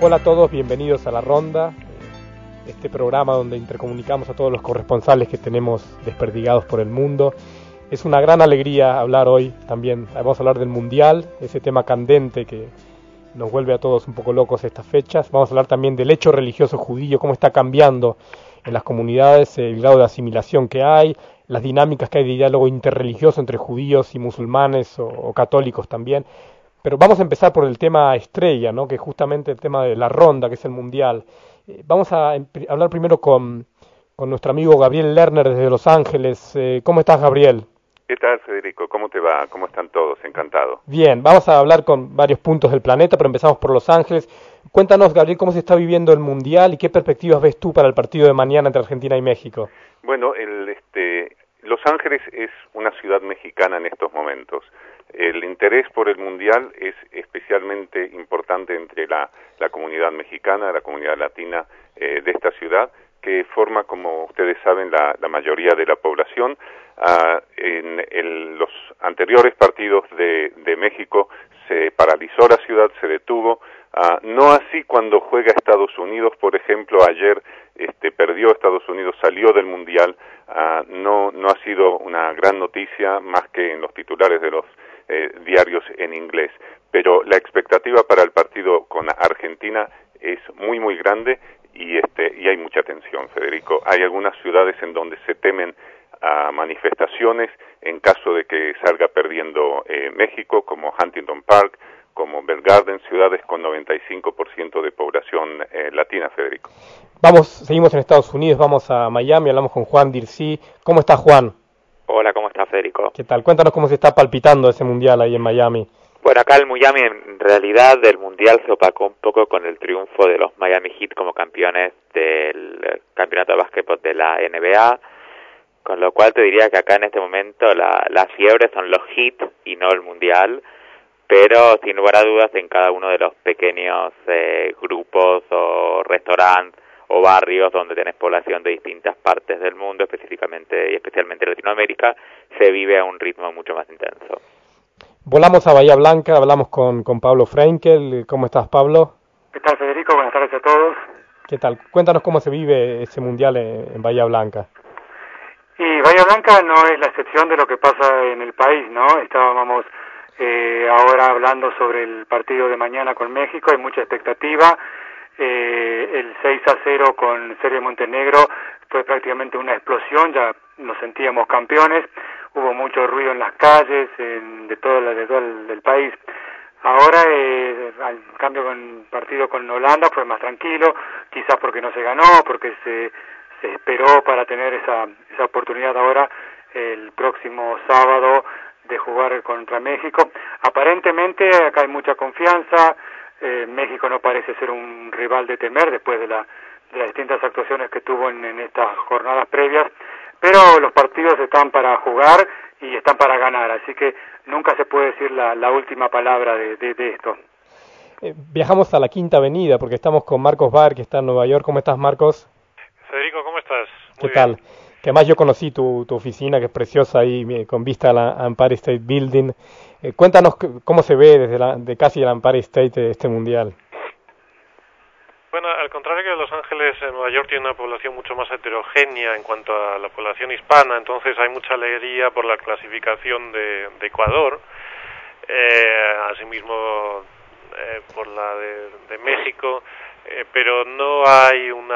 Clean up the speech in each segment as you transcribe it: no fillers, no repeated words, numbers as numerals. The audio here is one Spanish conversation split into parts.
Hola a todos, bienvenidos a La Ronda, este programa donde intercomunicamos a todos los corresponsales que tenemos desperdigados por el mundo. Es una gran alegría hablar hoy también, vamos a hablar del Mundial, ese tema candente que nos vuelve a todos un poco locos estas fechas. Vamos a hablar también del hecho religioso judío, cómo está cambiando en las comunidades, el grado de asimilación que hay, las dinámicas que hay de diálogo interreligioso entre judíos y musulmanes o católicos también. Pero vamos a empezar por el tema estrella, ¿no? Que es justamente el tema de la ronda, que es el Mundial. Vamos a hablar primero con nuestro amigo Gabriel Lerner desde Los Ángeles. ¿Cómo estás, Gabriel? ¿Qué tal, Federico? ¿Cómo te va? ¿Cómo están todos? Encantado. Bien, vamos a hablar con varios puntos del planeta, pero empezamos por Los Ángeles. Cuéntanos, Gabriel, cómo se está viviendo el Mundial y qué perspectivas ves tú para el partido de mañana entre Argentina y México. Bueno, Los Ángeles es una ciudad mexicana en estos momentos. El interés por el Mundial es especialmente importante entre la comunidad mexicana, la comunidad latina de esta ciudad, que forma, como ustedes saben, la mayoría de la población. En los anteriores partidos de México se paralizó la ciudad, se detuvo. No así cuando juega Estados Unidos, por ejemplo, ayer perdió Estados Unidos, salió del Mundial. No ha sido una gran noticia más que en los titulares de los diarios en inglés, pero la expectativa para el partido con Argentina es muy muy grande y hay mucha tensión, Federico. Hay algunas ciudades en donde se temen manifestaciones en caso de que salga perdiendo México, como Huntington Park, como Bell Garden, ciudades con 95% de población latina, Federico. Seguimos en Estados Unidos, vamos a Miami, hablamos con Juan Dircí. ¿Cómo está, Juan? Hola, ¿cómo estás, Federico? ¿Qué tal? Cuéntanos cómo se está palpitando ese Mundial ahí en Miami. Bueno, acá el Miami, en realidad, el Mundial se opacó un poco con el triunfo de los Miami Heat como campeones del campeonato de básquetbol de la NBA, con lo cual te diría que acá en este momento la fiebre son los Heat y no el Mundial, pero sin lugar a dudas en cada uno de los pequeños grupos o restaurantes o barrios donde tenés población de distintas partes del mundo, especialmente Latinoamérica, se vive a un ritmo mucho más intenso. Volamos a Bahía Blanca, hablamos con Pablo Frenkel. ¿Cómo estás, Pablo? ¿Qué tal, Federico? Buenas tardes a todos. ¿Qué tal? Cuéntanos cómo se vive ese Mundial en Bahía Blanca. Y Bahía Blanca no es la excepción de lo que pasa en el país, ¿no? Estábamos ahora hablando sobre el partido de mañana con México, hay mucha expectativa. El 6-0 con Serbia y Montenegro fue prácticamente una explosión, ya nos sentíamos campeones, hubo mucho ruido en las calles de todo el país. Ahora, al cambio con el partido con Holanda fue más tranquilo, quizás porque no se ganó, porque se esperó para tener esa oportunidad ahora el próximo sábado de jugar contra México. Aparentemente acá hay mucha confianza. México no parece ser un rival de temer después de las distintas actuaciones que tuvo en estas jornadas previas, pero los partidos están para jugar y están para ganar, así que nunca se puede decir la última palabra de esto. Viajamos a la Quinta Avenida porque estamos con Marcos Bar, que está en Nueva York. ¿Cómo estás, Marcos? Federico, ¿cómo estás? ¿Qué tal? Que además yo conocí tu oficina, que es preciosa ahí, con vista a la Empire State Building. Cuéntanos cómo se ve desde casi el Empire State este Mundial. Bueno, al contrario que Los Ángeles, Nueva York tiene una población mucho más heterogénea en cuanto a la población hispana, entonces hay mucha alegría por la clasificación de Ecuador, asimismo por la de México, pero no hay un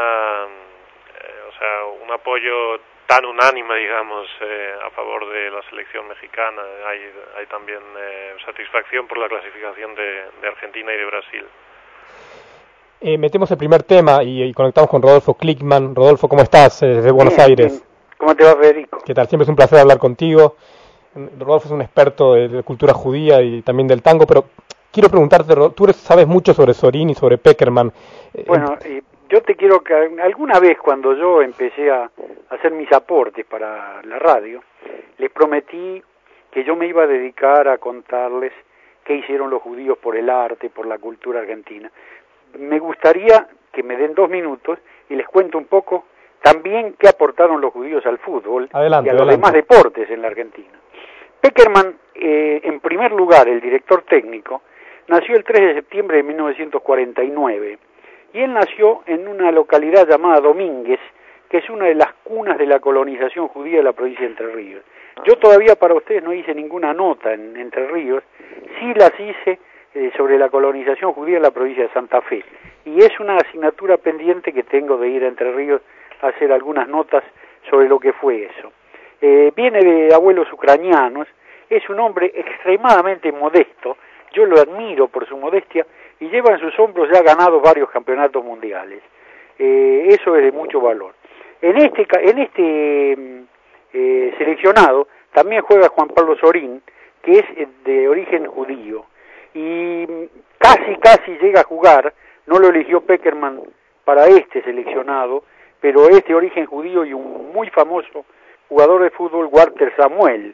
apoyo tan unánime, digamos, a favor de la selección mexicana. Hay también satisfacción por la clasificación de Argentina y de Brasil. Metemos el primer tema y conectamos con Rodolfo Klickman. Rodolfo, ¿cómo estás? Desde Buenos Aires. Bien. ¿Cómo te va, Federico? ¿Qué tal? Siempre es un placer hablar contigo. Rodolfo es un experto de cultura judía y también del tango, pero quiero preguntarte, tú sabes mucho sobre Sorín y sobre Peckerman. Bueno, yo te quiero que alguna vez cuando yo empecé a hacer mis aportes para la radio, les prometí que yo me iba a dedicar a contarles qué hicieron los judíos por el arte, por la cultura argentina. Me gustaría que me den 2 minutos y les cuento un poco también qué aportaron los judíos al fútbol y a los demás deportes en la Argentina. Peckerman, en primer lugar, el director técnico, nació el 3 de septiembre de 1949 y él nació en una localidad llamada Domínguez, que es una de las cunas de la colonización judía de la provincia de Entre Ríos. Yo todavía para ustedes no hice ninguna nota en Entre Ríos, sí las hice sobre la colonización judía en la provincia de Santa Fe, y es una asignatura pendiente que tengo de ir a Entre Ríos a hacer algunas notas sobre lo que fue eso. Viene de abuelos ucranianos, es un hombre extremadamente modesto, yo lo admiro por su modestia, y lleva en sus hombros ya ganado varios campeonatos mundiales. Eso es de mucho valor. En este seleccionado también juega Juan Pablo Sorín, que es de origen judío, y casi llega a jugar, no lo eligió Pekerman para este seleccionado, pero es de origen judío y un muy famoso jugador de fútbol, Walter Samuel,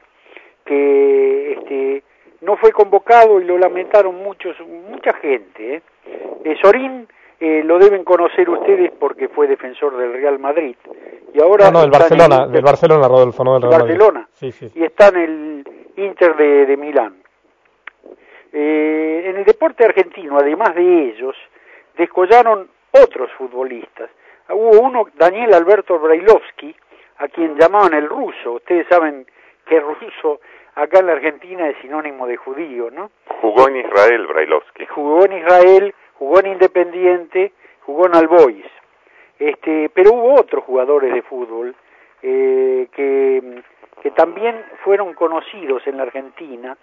que no fue convocado y lo lamentaron mucha gente. Sorín lo deben conocer ustedes porque fue defensor del Real Madrid y ahora del Barcelona, Rodolfo, no del Real Madrid. Barcelona. Sí. Y está en el Inter de Milán. En el deporte argentino, además de ellos, descollaron otros futbolistas. Hubo uno, Daniel Alberto Brailovsky, a quien llamaban el ruso. Ustedes saben que ruso acá en la Argentina es sinónimo de judío, ¿no? Jugó en Israel Brailovsky. Jugó en Israel, jugó en Independiente, jugó en Albois. Pero hubo otros jugadores de fútbol que también fueron conocidos en la Argentina.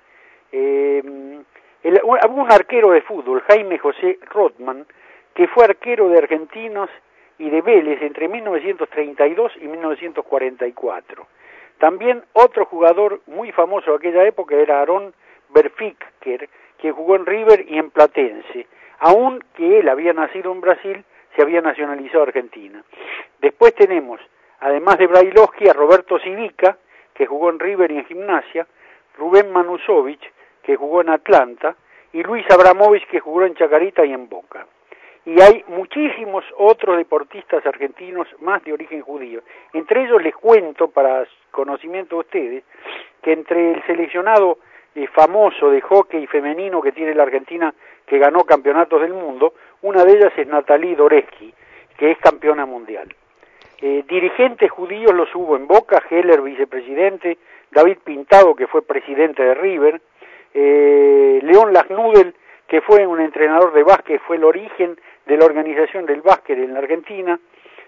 Hubo un arquero de fútbol, Jaime José Rothman, que fue arquero de Argentinos y de Vélez entre 1932 y 1944. También otro jugador muy famoso de aquella época era Aarón Berficker, que jugó en River y en Platense, aun que él había nacido en Brasil, se había nacionalizado Argentina. Después tenemos, además de Brailovsky, a Roberto Civica, que jugó en River y en Gimnasia, Rubén Manusovich, que jugó en Atlanta, y Luis Abramovich, que jugó en Chacarita y en Boca. Y hay muchísimos otros deportistas argentinos más de origen judío. Entre ellos les cuento, para conocimiento de ustedes, que entre el seleccionado famoso de hockey femenino que tiene la Argentina, que ganó campeonatos del mundo, una de ellas es Natalie Doreski, que es campeona mundial. Dirigentes judíos los hubo en Boca, Heller, vicepresidente, David Pintado, que fue presidente de River, León Lasnudel, que fue un entrenador de básquet, fue el origen de la organización del básquet en la Argentina,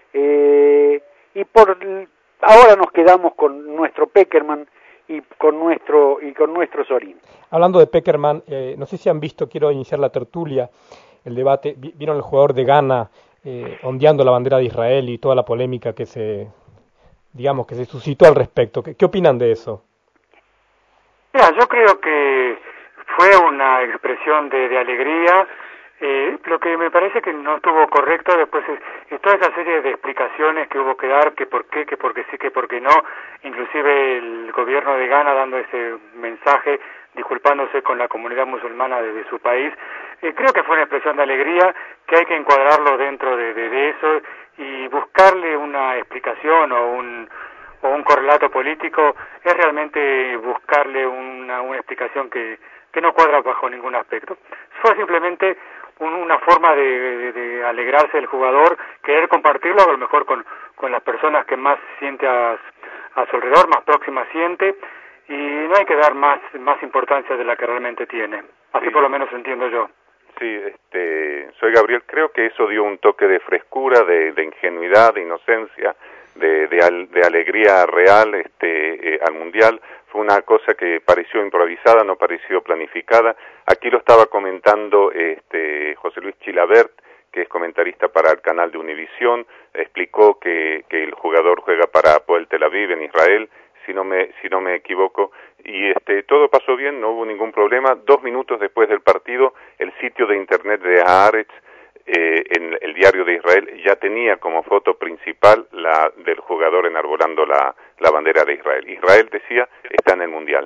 y ahora nos quedamos con nuestro Pekerman y con nuestro Sorín. Hablando de Pekerman, no sé si han visto, quiero iniciar la tertulia, el debate, vieron el jugador de Ghana ondeando la bandera de Israel y toda la polémica que se suscitó al respecto. ¿Qué opinan de eso? Mira, yo creo que fue una expresión de alegría. Lo que me parece que no estuvo correcto después es toda esa serie de explicaciones que hubo que dar, que por qué, que porque sí, que porque no, inclusive el gobierno de Ghana dando ese mensaje, disculpándose con la comunidad musulmana de su país. Creo que fue una expresión de alegría, que hay que encuadrarlo dentro de eso y buscarle una explicación o un correlato político, es realmente buscarle una explicación que no cuadra bajo ningún aspecto. Fue simplemente una forma de alegrarse del jugador, querer compartirlo a lo mejor con las personas que más siente a su alrededor, más próximas siente, y no hay que dar más importancia de la que realmente tiene. Así por lo menos lo entiendo yo. Sí, soy Gabriel. Creo que eso dio un toque de frescura, de ingenuidad, de inocencia, de alegría real al Mundial. Fue una cosa que pareció improvisada, no pareció planificada. Aquí lo estaba comentando José Luis Chilabert, que es comentarista para el canal de Univisión. Explicó que el jugador juega para Hapoel Tel Aviv en Israel, si no me equivoco, y todo pasó bien, no hubo ningún problema. 2 minutos después del partido, el sitio de internet de Haaretz, en el diario de Israel, ya tenía como foto principal la del jugador enarbolando la bandera de Israel. Israel, decía, está en el Mundial.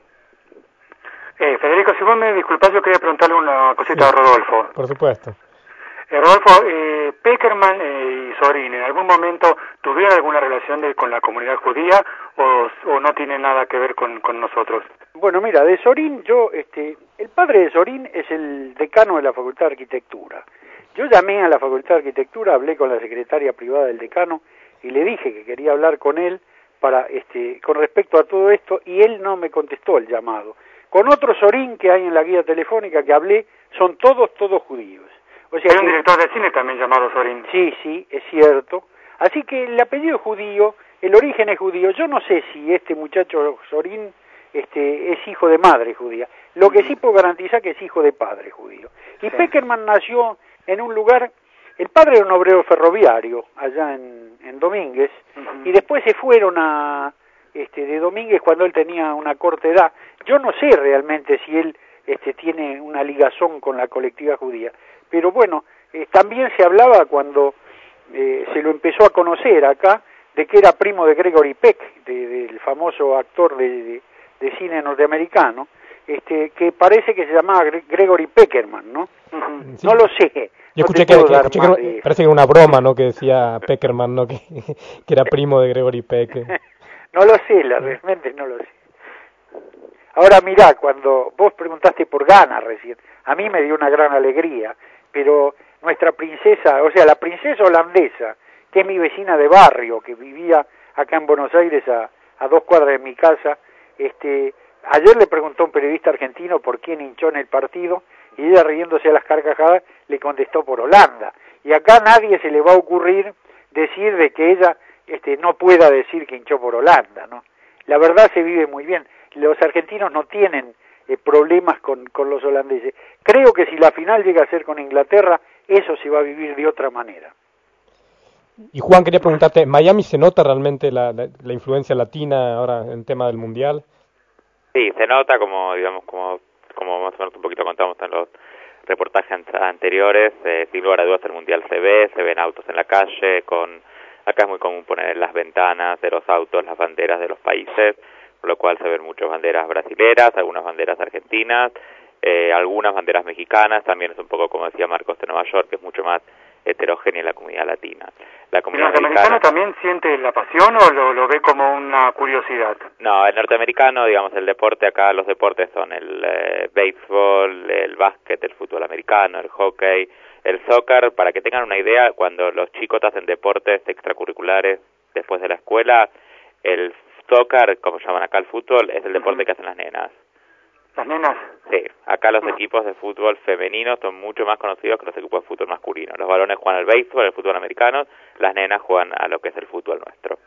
Federico, si vos me disculpás, yo quería preguntarle una cosita a Rodolfo. Por supuesto. Rodolfo, Pekerman y Sorín, ¿en algún momento tuvieron alguna relación con la comunidad judía o no tiene nada que ver con nosotros? Bueno, mira, de Sorín, el padre de Sorín es el decano de la Facultad de Arquitectura, Yo llamé a la Facultad de Arquitectura, hablé con la secretaria privada del decano y le dije que quería hablar con él para con respecto a todo esto, y él no me contestó el llamado. Con otro Sorín que hay en la guía telefónica que hablé, son todos judíos. O sea, hay un director de cine también llamado Sorín. Sí, es cierto. Así que el apellido es judío, el origen es judío. Yo no sé si este muchacho Sorín es hijo de madre judía. Lo que sí puedo garantizar que es hijo de padre judío. Y sí. Peckerman nació en un lugar, el padre era un obrero ferroviario allá en Domínguez, y después se fueron de Domínguez cuando él tenía una corta edad. Yo no sé realmente si él tiene una ligazón con la colectiva judía, pero bueno, también se hablaba cuando se lo empezó a conocer acá, de que era primo de Gregory Peck, del famoso actor de cine norteamericano, que parece que se llamaba Gregory Peckerman, ¿no? Sí. No lo sé. Yo escuché que parece que era una broma, ¿no? Que decía Peckerman, ¿no? Que era primo de Gregory Peck. No lo sé, realmente no lo sé. Ahora mirá, cuando vos preguntaste por Ghana recién, a mí me dio una gran alegría, pero nuestra princesa, o sea, la princesa holandesa, que es mi vecina de barrio, que vivía acá en Buenos Aires a 2 cuadras de mi casa, ayer le preguntó a un periodista argentino por quién hinchó en el partido, y ella, riéndose a las carcajadas, le contestó por Holanda. Y acá a nadie se le va a ocurrir decir de que ella no pueda decir que hinchó por Holanda, ¿no? La verdad se vive muy bien. Los argentinos no tienen problemas con los holandeses. Creo que si la final llega a ser con Inglaterra, eso se va a vivir de otra manera. Y Juan, quería preguntarte, ¿en Miami se nota realmente la influencia latina ahora en tema del Mundial? Sí, se nota, como más o menos un poquito contamos en los reportajes anteriores, sin lugar a dudas el Mundial se ven autos en la calle, acá es muy común poner en las ventanas de los autos las banderas de los países, por lo cual se ven muchas banderas brasileras, algunas banderas argentinas, algunas banderas mexicanas, también es un poco como decía Marcos de Nueva York, que es mucho más heterogénea en la comunidad latina. ¿El norteamericano también siente la pasión o lo ve como una curiosidad? No, el norteamericano, digamos, el deporte acá, los deportes son el béisbol, el básquet, el fútbol americano, el hockey, el soccer. Para que tengan una idea, cuando los chicos hacen deportes extracurriculares después de la escuela, el soccer, como llaman acá el fútbol, es el deporte que hacen las nenas. ¿Las nenas? Sí, acá los equipos de fútbol femeninos son mucho más conocidos que los equipos de fútbol masculinos. Los varones juegan al béisbol, al fútbol americano, las nenas juegan a lo que es el fútbol nuestro.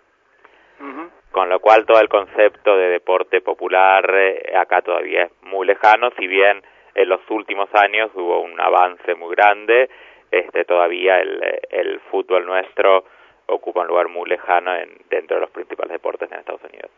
Con lo cual todo el concepto de deporte popular acá todavía es muy lejano, si bien en los últimos años hubo un avance muy grande, todavía el fútbol nuestro ocupa un lugar muy lejano dentro de los principales deportes en Estados Unidos.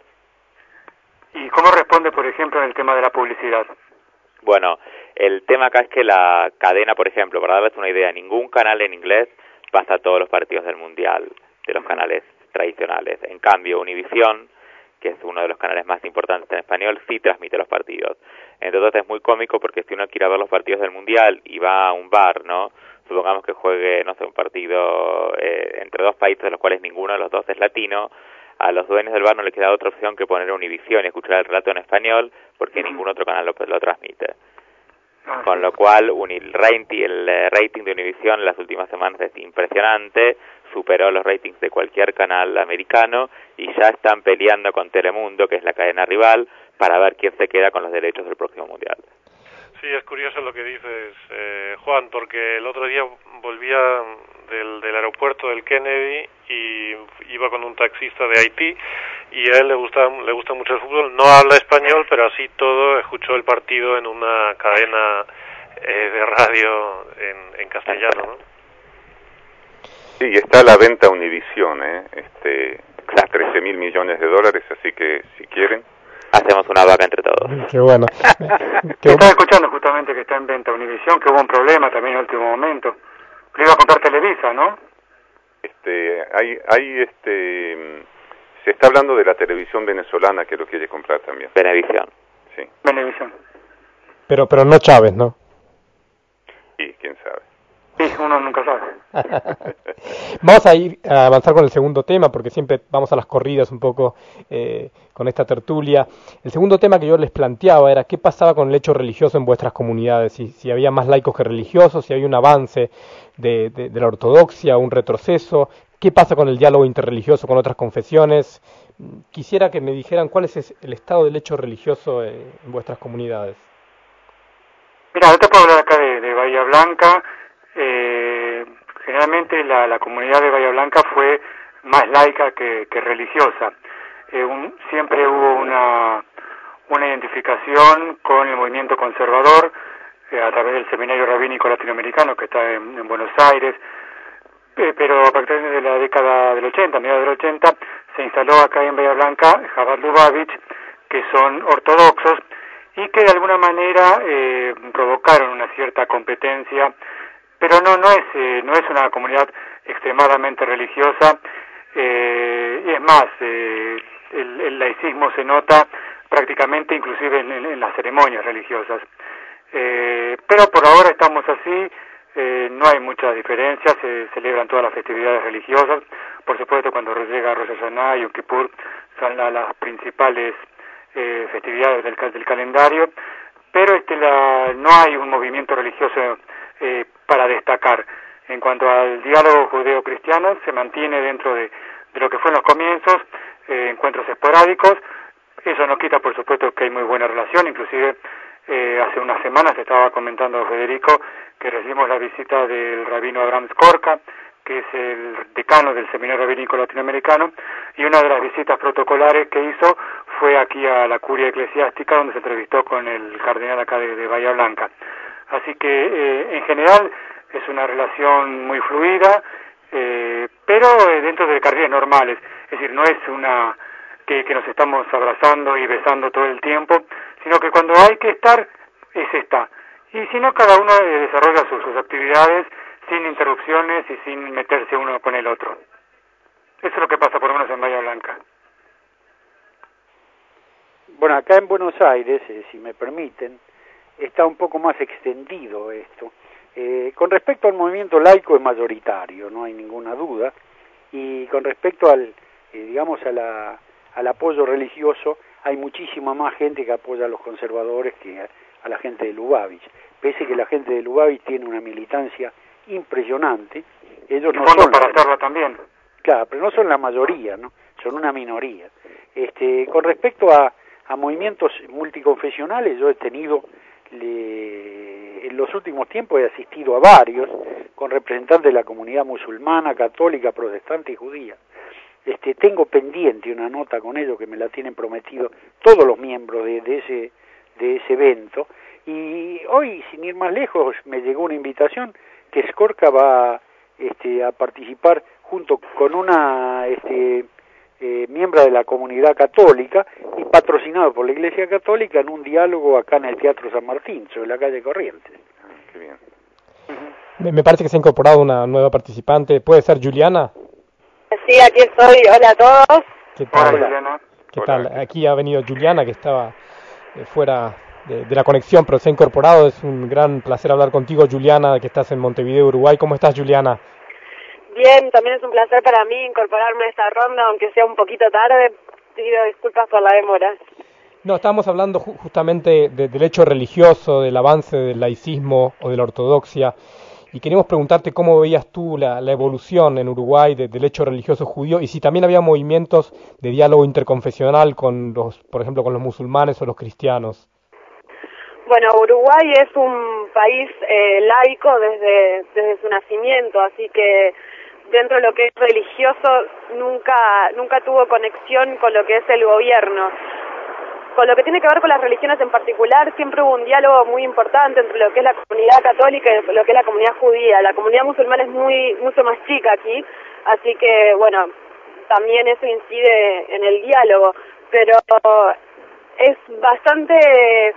¿Y cómo responde, por ejemplo, en el tema de la publicidad? Bueno, el tema acá es que la cadena, por ejemplo, para darles una idea, ningún canal en inglés pasa todos los partidos del Mundial, de los canales tradicionales. En cambio, Univision, que es uno de los canales más importantes en español, sí transmite los partidos. Entonces es muy cómico porque si uno quiere ver los partidos del Mundial y va a un bar, ¿no? Supongamos que juegue, no sé, un partido entre dos países de los cuales ninguno de los dos es latino, a los dueños del bar no les queda otra opción que poner Univision y escuchar el relato en español porque ningún otro canal lo transmite. Con lo cual el rating de Univision en las últimas semanas es impresionante, superó los ratings de cualquier canal americano y ya están peleando con Telemundo, que es la cadena rival, para ver quién se queda con los derechos del próximo Mundial. Sí, es curioso lo que dices, Juan, porque el otro día volvía del aeropuerto del Kennedy y iba con un taxista de Haití y a él le gusta mucho el fútbol, no habla español, pero así todo escuchó el partido en una cadena de radio en castellano, ¿no? Sí, está a la venta Univision, $13.000 millones, así que si quieren hacemos una vaca entre todos. Qué bueno. Estaba escuchando justamente que está en venta Univision, que hubo un problema también en el último momento. Le iba a comprar Televisa, ¿no? Se está hablando de la televisión venezolana que lo quiere comprar también. Venevisión. Sí. Venevisión. Pero no Chávez, ¿no? Sí, quién sabe. Sí, uno nunca sabe. Vamos a avanzar con el segundo tema, porque siempre vamos a las corridas un poco con esta tertulia. El segundo tema que yo les planteaba era qué pasaba con el hecho religioso en vuestras comunidades, si había más laicos que religiosos, si había un avance de la ortodoxia, un retroceso, qué pasa con el diálogo interreligioso con otras confesiones. Quisiera que me dijeran cuál es el estado del hecho religioso en vuestras comunidades. Mira, yo te puedo hablar acá de Bahía Blanca. Generalmente la comunidad de Bahía Blanca fue más laica que religiosa. Siempre hubo una identificación con el movimiento conservador a través del Seminario Rabínico Latinoamericano que está en Buenos Aires, pero a partir de la década del 80, mediados del 80, se instaló acá en Bahía Blanca Chabad Lubavitch, que son ortodoxos y que de alguna manera provocaron una cierta competencia, pero no es una comunidad extremadamente religiosa, y es más, el laicismo se nota prácticamente inclusive en las ceremonias religiosas, pero por ahora estamos así. No hay muchas diferencias, se celebran todas las festividades religiosas, por supuesto cuando llega Rosh Hashanah y Yom Kippur son las principales festividades del calendario, pero no hay un movimiento religioso para destacar. En cuanto al diálogo judeo-cristiano, se mantiene dentro de lo que fue en los comienzos, encuentros esporádicos. Eso no quita, por supuesto, que hay muy buena relación, inclusive hace unas semanas estaba comentando Federico que recibimos la visita del rabino Abraham Skorka, que es el decano del Seminario Rabínico Latinoamericano, y una de las visitas protocolares que hizo fue aquí a la curia eclesiástica, donde se entrevistó con el cardenal acá de Bahía Blanca. Así que en general es una relación muy fluida, pero dentro de carriles normales, es decir, no es una que nos estamos abrazando y besando todo el tiempo, sino que cuando hay que estar, se está. Y si no, cada uno desarrolla sus actividades sin interrupciones y sin meterse uno con el otro. Eso es lo que pasa por lo menos en Bahía Blanca. Bueno, acá en Buenos Aires, si me permiten, está un poco más extendido esto. Con respecto al movimiento laico es mayoritario, no hay ninguna duda, y con respecto al apoyo religioso, hay muchísima más gente que apoya a los conservadores que a la gente de Lubavitch. Pese que la gente de Lubavitch tiene una militancia impresionante, ellos no son para hacerlo también. Claro, pero no son la mayoría, ¿no? Son una minoría. Con respecto a movimientos multiconfesionales, yo he tenido en los últimos tiempos he asistido a varios con representantes de la comunidad musulmana, católica, protestante y judía. Tengo pendiente una nota con ellos que me la tienen prometido todos los miembros de ese evento, y hoy, sin ir más lejos, me llegó una invitación que Skorka va a participar junto con una miembro de la comunidad católica y patrocinado por la Iglesia Católica en un diálogo acá en el Teatro San Martín, sobre la calle Corrientes. Qué bien. Me parece que se ha incorporado una nueva participante. ¿Puede ser Juliana? Sí, aquí estoy. Hola a todos. ¿Qué tal? Hola, Juliana. ¿Qué tal? Aquí ha venido Juliana, que estaba fuera de la conexión, pero se ha incorporado. Es un gran placer hablar contigo, Juliana, que estás en Montevideo, Uruguay. ¿Cómo estás, Juliana? Bien, también es un placer para mí incorporarme a esta ronda, aunque sea un poquito tarde. Pido disculpas por la demora. No, estábamos hablando justamente del hecho religioso, del avance del laicismo o de la ortodoxia, y queríamos preguntarte cómo veías tú la evolución en Uruguay del hecho religioso judío, y si también había movimientos de diálogo interconfesional con por ejemplo, con los musulmanes o los cristianos. Bueno, Uruguay es un país laico desde su nacimiento, así que dentro de lo que es religioso nunca tuvo conexión con lo que es el gobierno. Con lo que tiene que ver con las religiones en particular, siempre hubo un diálogo muy importante entre lo que es la comunidad católica y lo que es la comunidad judía. La comunidad musulmana es mucho más chica aquí, así que, bueno, también eso incide en el diálogo, pero es bastante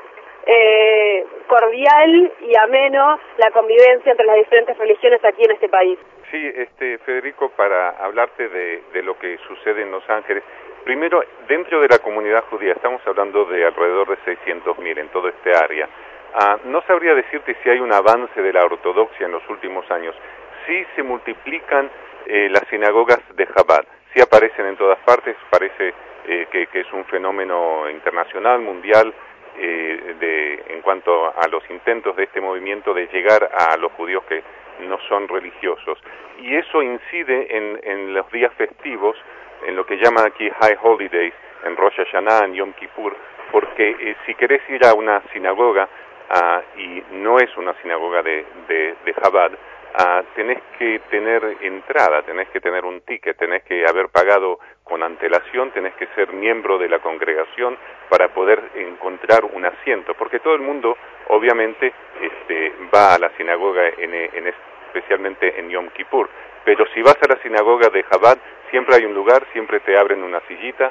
cordial y ameno la convivencia entre las diferentes religiones aquí en este país. Sí, Federico, para hablarte de lo que sucede en Los Ángeles, primero, dentro de la comunidad judía, estamos hablando de alrededor de 600.000 en toda esta área, No sabría decirte si hay un avance de la ortodoxia en los últimos años. Sí se multiplican las sinagogas de Chabad, sí aparecen en todas partes, parece que es un fenómeno internacional, mundial, en cuanto a los intentos de este movimiento de llegar a los judíos que no son religiosos. Y eso incide en los días festivos, en lo que llaman aquí High Holidays, en Rosh Hashanah, en Yom Kippur, porque si querés ir a una sinagoga, y no es una sinagoga de Chabad, tenés que tener entrada, tenés que tener un ticket, tenés que haber pagado con antelación, tenés que ser miembro de la congregación para poder encontrar un asiento, porque todo el mundo obviamente va a la sinagoga especialmente en Yom Kippur, pero si vas a la sinagoga de Chabad siempre hay un lugar, siempre te abren una sillita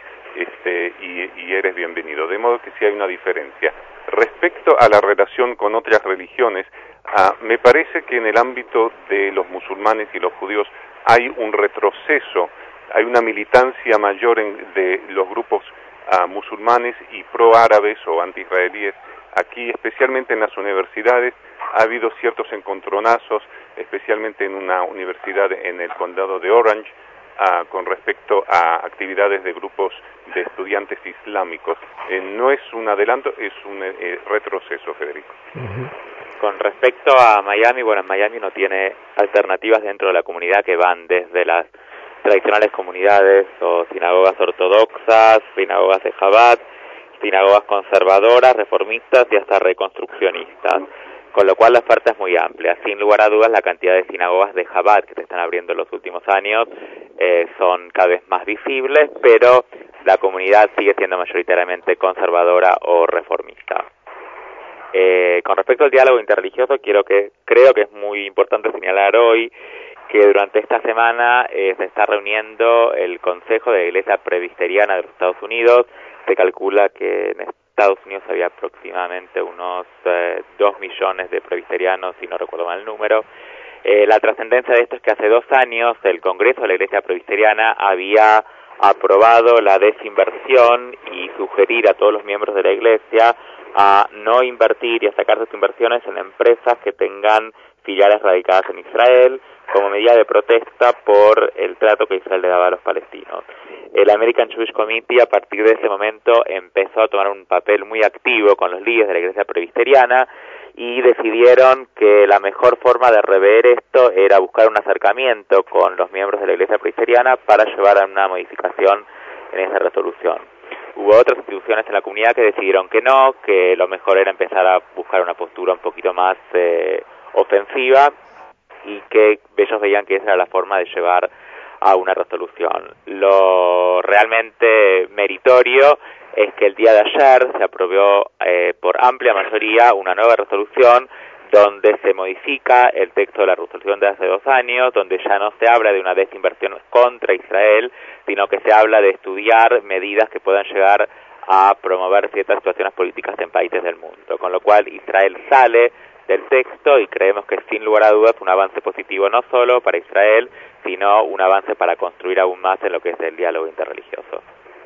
y eres bienvenido, de modo que sí hay una diferencia. Respecto a la relación con otras religiones, me parece que en el ámbito de los musulmanes y los judíos hay un retroceso, hay una militancia mayor de los grupos musulmanes y pro-árabes o anti-israelíes. Aquí, especialmente en las universidades, ha habido ciertos encontronazos, especialmente en una universidad en el condado de Orange, con respecto a actividades de grupos de estudiantes islámicos. No es un adelanto, es un retroceso, Federico. Con respecto a Miami, bueno, en Miami no tiene alternativas dentro de la comunidad que van desde las tradicionales comunidades o sinagogas ortodoxas, sinagogas de Chabad, sinagogas conservadoras, reformistas y hasta reconstruccionistas, con lo cual la oferta es muy amplia. Sin lugar a dudas, la cantidad de sinagogas de Chabad que se están abriendo en los últimos años son cada vez más visibles, pero la comunidad sigue siendo mayoritariamente conservadora o reformista. Con respecto al diálogo interreligioso, creo que es muy importante señalar hoy que durante esta semana se está reuniendo el Consejo de la Iglesia Presbiteriana de los Estados Unidos. Se calcula que en Estados Unidos había aproximadamente unos 2 millones de presbiterianos, si no recuerdo mal el número. La trascendencia de esto es que hace 2 años el Congreso de la Iglesia Presbiteriana había aprobado la desinversión y sugerir a todos los miembros de la Iglesia a no invertir y a sacar sus inversiones en empresas que tengan filiales radicadas en Israel, como medida de protesta por el trato que Israel le daba a los palestinos. El American Jewish Committee, a partir de ese momento, empezó a tomar un papel muy activo con los líderes de la Iglesia Presbiteriana y decidieron que la mejor forma de rever esto era buscar un acercamiento con los miembros de la Iglesia Presbiteriana para llevar a una modificación en esa resolución. Hubo otras instituciones en la comunidad que decidieron que no, que lo mejor era empezar a buscar una postura un poquito más ofensiva y que ellos veían que esa era la forma de llevar a una resolución. Lo realmente meritorio es que el día de ayer se aprobó por amplia mayoría una nueva resolución donde se modifica el texto de la resolución de hace 2 años, donde ya no se habla de una desinversión contra Israel, sino que se habla de estudiar medidas que puedan llegar a promover ciertas situaciones políticas en países del mundo, con lo cual Israel sale del texto y creemos que sin lugar a dudas un avance positivo no solo para Israel, sino un avance para construir aún más en lo que es el diálogo interreligioso.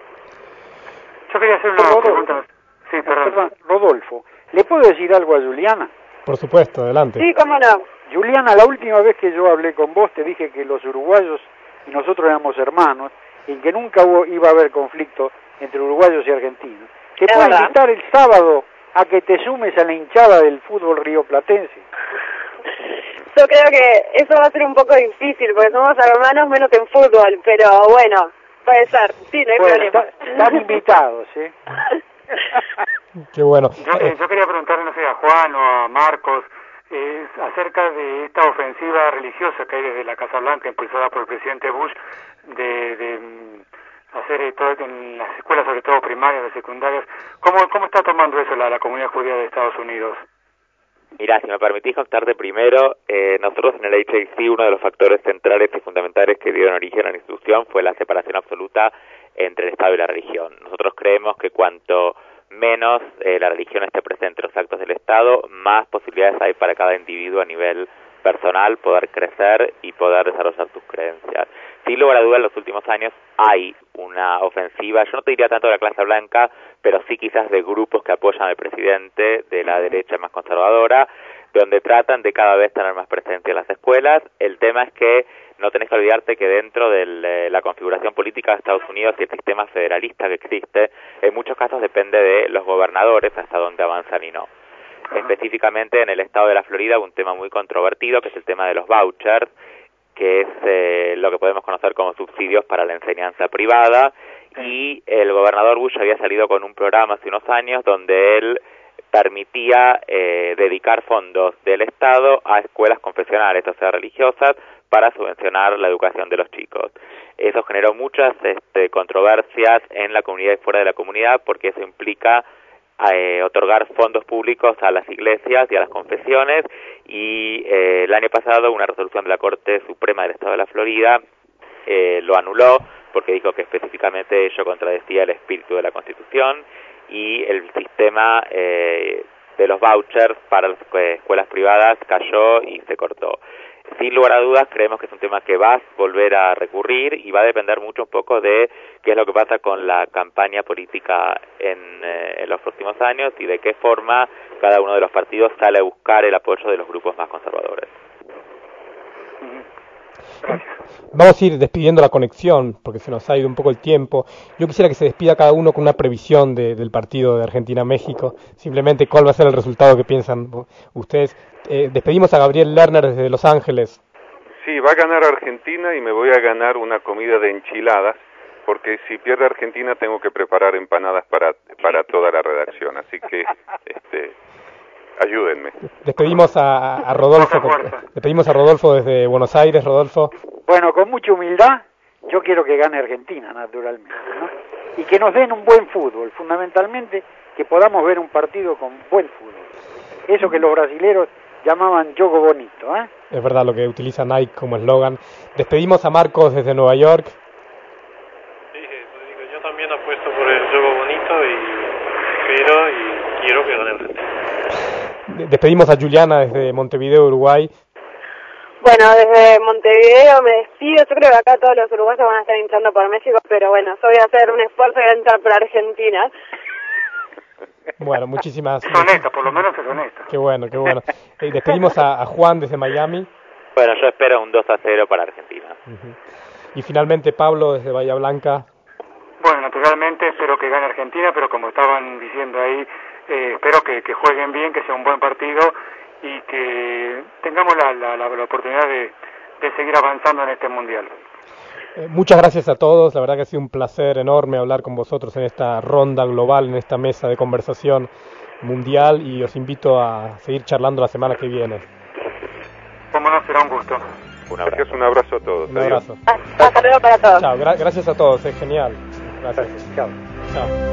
Yo quería hacer una pregunta. Sí, perdón. Rodolfo, ¿le puedo decir algo a Juliana? Por supuesto, adelante. Sí, cómo no. Juliana, la última vez que yo hablé con vos te dije que los uruguayos y nosotros éramos hermanos y que nunca iba a haber conflicto entre uruguayos y argentinos. Te puedo invitar el sábado a que te sumes a la hinchada del fútbol rioplatense. Yo creo que eso va a ser un poco difícil porque somos hermanos menos en fútbol, pero bueno, puede ser, sí, no hay problema. Están invitados, ¿eh? Qué bueno. Yo quería preguntarle, no sé, a Juan o a Marcos, acerca de esta ofensiva religiosa que hay desde la Casa Blanca, impulsada por el presidente Bush, de hacer todo en las escuelas, sobre todo primarias y secundarias. ¿Cómo está tomando eso la comunidad judía de Estados Unidos? Mira, si me permitís contarte primero, nosotros en el HAC uno de los factores centrales y fundamentales que dieron origen a la institución fue la separación absoluta entre el Estado y la religión. Nosotros creemos que cuanto menos la religión esté presente en los actos del Estado, más posibilidades hay para cada individuo a nivel personal, poder crecer y poder desarrollar tus creencias. Sin lugar a dudas, en los últimos años hay una ofensiva, yo no te diría tanto de la clase blanca, pero sí quizás de grupos que apoyan al presidente de la derecha más conservadora, donde tratan de cada vez tener más presencia en las escuelas. El tema es que no tenés que olvidarte que dentro de la configuración política de Estados Unidos y el sistema federalista que existe, en muchos casos depende de los gobernadores hasta dónde avanzan y no. Específicamente en el estado de la Florida, un tema muy controvertido, que es el tema de los vouchers, que es lo que podemos conocer como subsidios para la enseñanza privada, y el gobernador Bush había salido con un programa hace unos años donde él permitía dedicar fondos del Estado a escuelas confesionales, o sea, religiosas, para subvencionar la educación de los chicos. Eso generó muchas controversias en la comunidad y fuera de la comunidad, porque eso implica otorgar fondos públicos a las iglesias y a las confesiones, y el año pasado una resolución de la Corte Suprema del Estado de la Florida lo anuló, porque dijo que específicamente ello contradecía el espíritu de la Constitución, y el sistema de los vouchers para las escuelas privadas cayó y se cortó. Sin lugar a dudas, creemos que es un tema que va a volver a recurrir y va a depender mucho un poco de qué es lo que pasa con la campaña política en los próximos años y de qué forma cada uno de los partidos sale a buscar el apoyo de los grupos más conservadores. Vamos a ir despidiendo la conexión, porque se nos ha ido un poco el tiempo. Yo quisiera que se despida cada uno con una previsión del partido de Argentina-México. Simplemente, ¿cuál va a ser el resultado que piensan ustedes? Despedimos a Gabriel Lerner desde Los Ángeles. Sí, va a ganar Argentina y me voy a ganar una comida de enchiladas, porque si pierde Argentina tengo que preparar empanadas para toda la redacción. Así que ayúdenme. Despedimos a Rodolfo. Despedimos a Rodolfo desde Buenos Aires. Rodolfo. Bueno, con mucha humildad, yo quiero que gane Argentina, naturalmente, ¿no? Y que nos den un buen fútbol, fundamentalmente que podamos ver un partido con buen fútbol. Eso que los brasileros llamaban juego bonito, ¿eh? Es verdad, lo que utiliza Nike como eslogan. Despedimos a Marcos desde Nueva York. Sí, Federico, yo también apuesto por el juego bonito pero quiero que gane Argentina. Despedimos a Juliana desde Montevideo, Uruguay. Bueno, desde Montevideo me despido. Yo creo que acá todos los uruguayos van a estar hinchando por México, pero bueno, yo voy a hacer un esfuerzo y voy a hinchar por Argentina. Bueno, muchísimas gracias. Es honesta, por lo menos es honesta. Qué bueno, qué bueno. Despedimos a Juan desde Miami. Bueno, yo espero un 2-0 para Argentina. Y finalmente Pablo desde Bahía Blanca. Bueno, naturalmente espero que gane Argentina, pero como estaban diciendo ahí, espero que jueguen bien, que sea un buen partido y que tengamos la oportunidad de seguir avanzando en este mundial. Muchas gracias a todos, la verdad que ha sido un placer enorme hablar con vosotros en esta ronda global, en esta mesa de conversación mundial, y os invito a seguir charlando la semana que viene. Como no, será un gusto. Un abrazo a todos. Un abrazo. Hasta luego para todos. Chao, gracias a todos, es genial. Gracias. Chao. Chao.